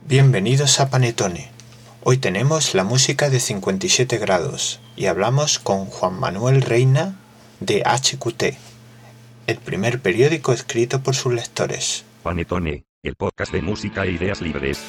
Bienvenidos a Panetone. Hoy tenemos la música de 57 grados y hablamos con Juan Manuel Reina de HQT, el primer periódico escrito por sus lectores. Panetone, el podcast de música e ideas libres.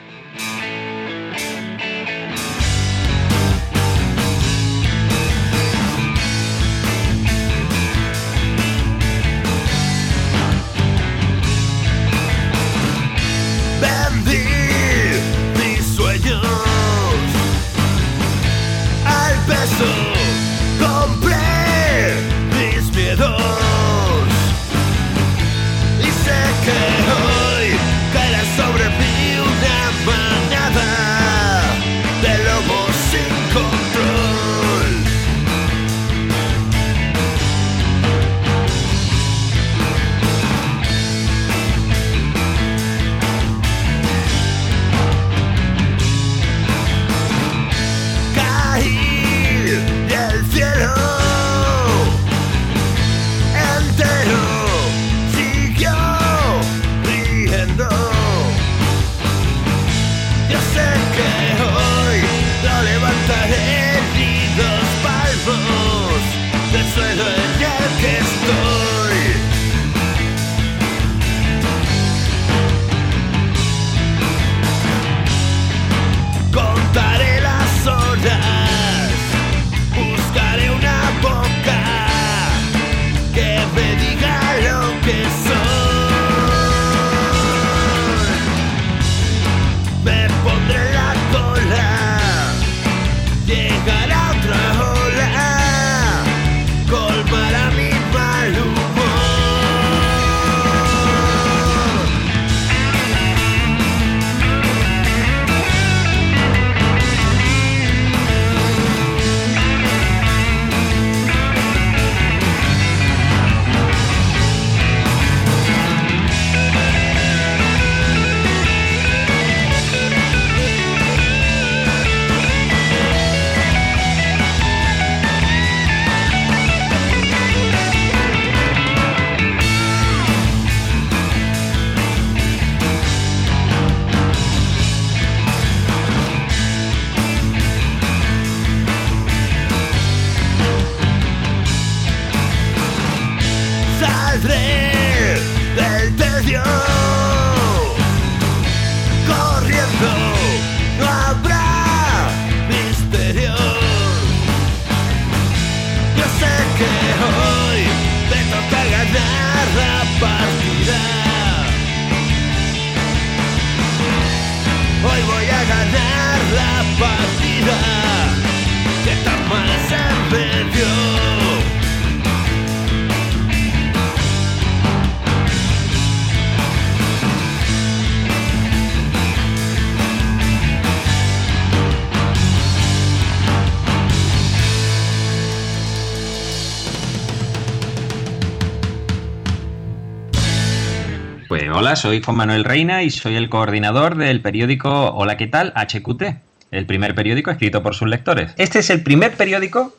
Hola, soy Juan Manuel Reina y soy el coordinador del periódico Hola, ¿qué tal? HQT, el primer periódico escrito por sus lectores. Este es el primer periódico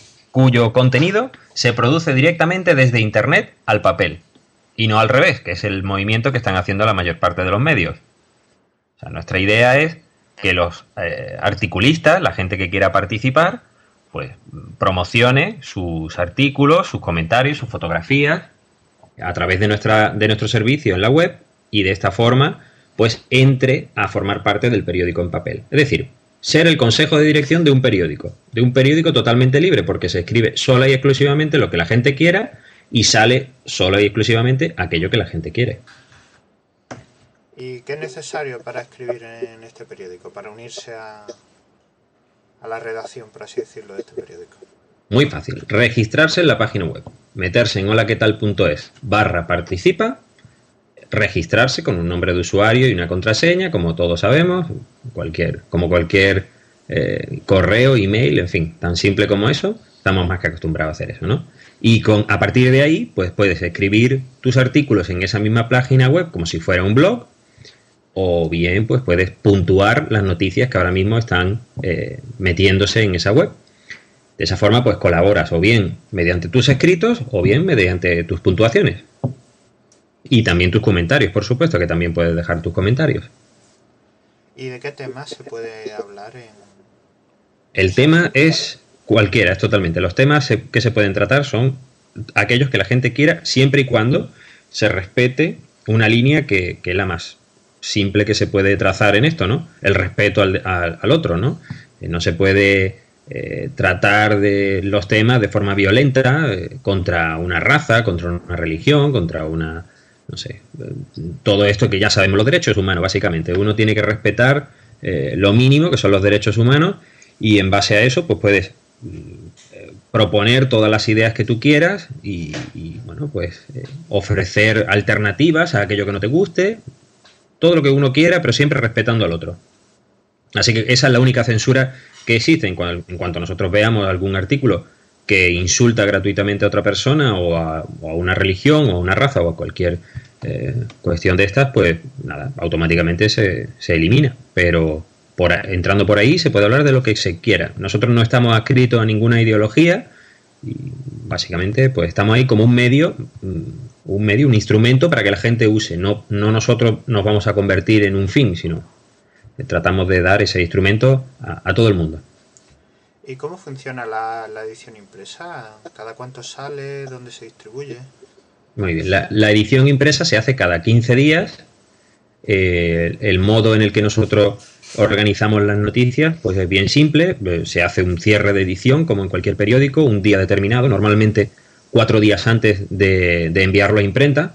cuyo contenido se produce directamente desde Internet al papel y no al revés, que es el movimiento que están haciendo la mayor parte de los medios. O sea, nuestra idea es que los articulistas, la gente que quiera participar, pues promocione sus artículos, sus comentarios, sus fotografías a través de nuestro servicio en la web y de esta forma pues entre a formar parte del periódico en papel. Es decir, ser el consejo de dirección de un periódico totalmente libre porque se escribe sola y exclusivamente lo que la gente quiera y sale sola y exclusivamente aquello que la gente quiere. ¿Y qué es necesario para escribir en este periódico, para unirse a la redacción, por así decirlo, de este periódico? Muy fácil, registrarse en la página web, meterse en holaquetal.es/participa, registrarse con un nombre de usuario y una contraseña, como todos sabemos, como cualquier correo, email, en fin, tan simple como eso, estamos más que acostumbrados a hacer eso, ¿no? Y a partir de ahí, pues puedes escribir tus artículos en esa misma página web como si fuera un blog, o bien pues puedes puntuar las noticias que ahora mismo están metiéndose en esa web. De esa forma, pues colaboras o bien mediante tus escritos o bien mediante tus puntuaciones. Y también tus comentarios, por supuesto, que también puedes dejar tus comentarios. ¿Y de qué temas se puede hablar en...? El tema es cualquiera, es totalmente. Los temas que se pueden tratar son aquellos que la gente quiera, siempre y cuando se respete una línea que es la más simple que se puede trazar en esto, ¿no? El respeto al otro, ¿no? No se puede tratar de los temas de forma violenta contra una raza, contra una religión, contra una... no sé, todo esto que ya sabemos, los derechos humanos, básicamente. Uno tiene que respetar lo mínimo, que son los derechos humanos, y en base a eso, pues puedes proponer todas las ideas que tú quieras y bueno, pues ofrecer alternativas a aquello que no te guste, todo lo que uno quiera, pero siempre respetando al otro. Así que esa es la única censura que existe en cuanto nosotros veamos algún artículo que insulta gratuitamente a otra persona o a una religión o a una raza o a cualquier cuestión de estas, pues nada, automáticamente se elimina. Pero entrando por ahí se puede hablar de lo que se quiera. Nosotros no estamos adscritos a ninguna ideología y básicamente pues estamos ahí como un medio, un instrumento para que la gente use. No nosotros nos vamos a convertir en un fin, sino tratamos de dar ese instrumento a todo el mundo. ¿Y cómo funciona la edición impresa? ¿Cada cuánto sale? ¿Dónde se distribuye? Muy bien, la edición impresa se hace cada 15 días. El modo en el que nosotros organizamos las noticias pues es bien simple. Se hace un cierre de edición como en cualquier periódico, un día determinado, normalmente 4 días antes de enviarlo a imprenta.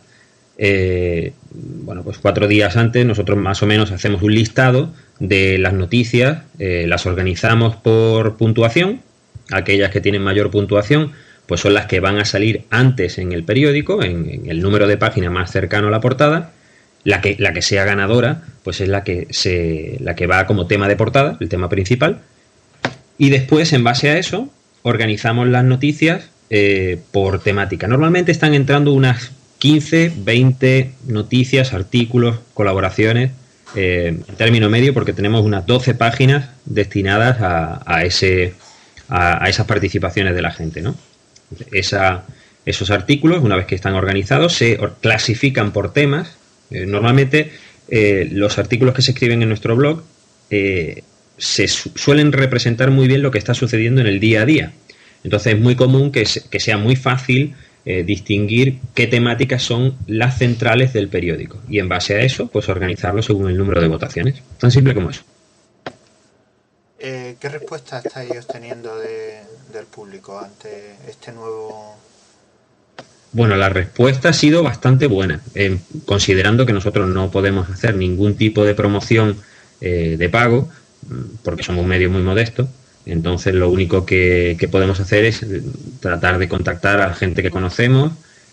Bueno, pues 4 días antes nosotros más o menos hacemos un listado de las noticias, las organizamos por puntuación. Aquellas que tienen mayor puntuación pues son las que van a salir antes en el periódico, en el número de página más cercano a la portada. La que sea ganadora pues es la que va como tema de portada, el tema principal. Y después, en base a eso, organizamos las noticias por temática. Normalmente están entrando unas 15, 20 noticias, artículos, colaboraciones en término medio, porque tenemos unas 12 páginas destinadas a esas participaciones de la gente, ¿no? Esos artículos, una vez que están organizados, se clasifican por temas. Normalmente los artículos que se escriben en nuestro blog se suelen representar muy bien lo que está sucediendo en el día a día. Entonces es muy común que sea muy fácil distinguir qué temáticas son las centrales del periódico y en base a eso pues organizarlo según el número de votaciones. Tan simple como eso. ¿Qué respuesta estáis obteniendo del público ante este nuevo...? Bueno, la respuesta ha sido bastante buena, considerando que nosotros no podemos hacer ningún tipo de promoción de pago, porque somos un medio muy modesto. Entonces lo único que podemos hacer es tratar de contactar a la gente que conocemos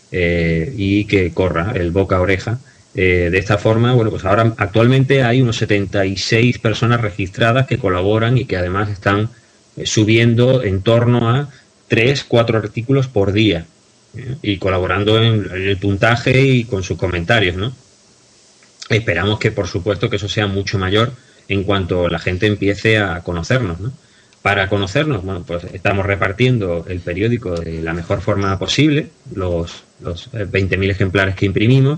y que corra el boca a oreja. De esta forma, bueno, pues ahora actualmente hay unos 76 personas registradas que colaboran y que además están subiendo en torno a 3-4 artículos por día y colaborando en el puntaje y con sus comentarios, ¿no? Esperamos que, por supuesto, que eso sea mucho mayor en cuanto la gente empiece a conocernos, ¿no? Para conocernos, bueno, pues estamos repartiendo el periódico de la mejor forma posible, los 20.000 ejemplares que imprimimos,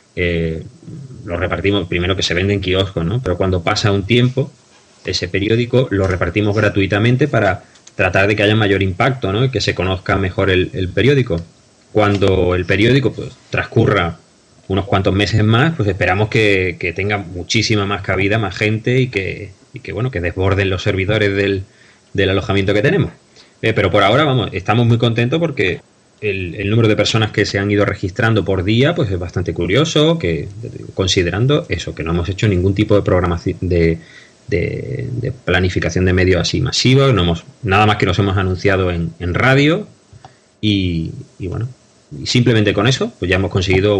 los repartimos primero que se vende en kioscos, ¿no? Pero cuando pasa un tiempo, ese periódico lo repartimos gratuitamente para tratar de que haya mayor impacto, ¿no? Y que se conozca mejor el periódico. Cuando el periódico pues transcurra unos cuantos meses más, pues esperamos que tenga muchísima más cabida, más gente y que bueno, que desborden los servidores del alojamiento que tenemos. Pero por ahora, vamos, estamos muy contentos porque el número de personas que se han ido registrando por día pues es bastante curioso, que considerando eso, que no hemos hecho ningún tipo de programación de planificación de medios así masivos, nada más que nos hemos anunciado en radio y bueno, y simplemente con eso pues ya hemos conseguido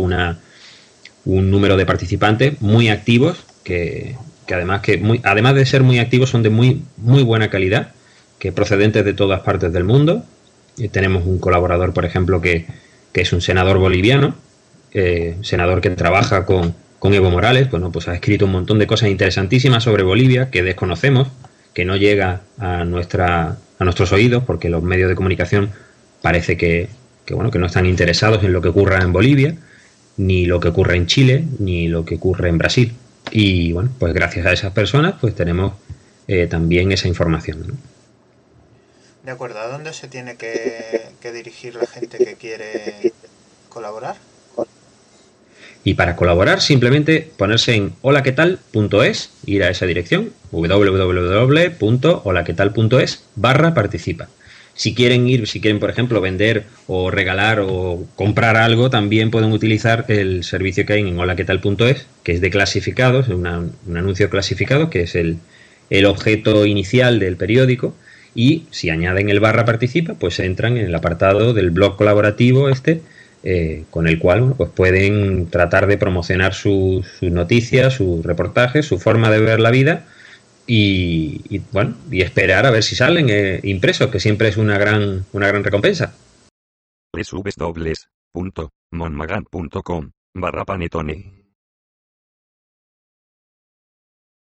un número de participantes muy activos que además de ser muy activos son de muy buena calidad, que procedentes de todas partes del mundo. Tenemos un colaborador, por ejemplo, que es un senador boliviano, senador que trabaja con Evo Morales. Bueno, pues ha escrito un montón de cosas interesantísimas sobre Bolivia que desconocemos, que no llega a nuestros oídos, porque los medios de comunicación parece que no están interesados en lo que ocurra en Bolivia, ni lo que ocurre en Chile, ni lo que ocurre en Brasil. Y bueno, pues gracias a esas personas pues tenemos también esa información, ¿no? De acuerdo, ¿a dónde se tiene que dirigir la gente que quiere colaborar? Y para colaborar, simplemente ponerse en holaquetal.es, ir a esa dirección, www.holaquetal.es/participa. Si quieren, por ejemplo, vender o regalar o comprar algo, también pueden utilizar el servicio que hay en holaquetal.es, que es de clasificados, un anuncio clasificado, que es el objeto inicial del periódico. Y si añaden el /participa, pues entran en el apartado del blog colaborativo con el cual, bueno, pues pueden tratar de promocionar sus noticias, sus reportajes, su forma de ver la vida y esperar a ver si salen impresos, que siempre es una gran recompensa. www.monmagazine.com/panetone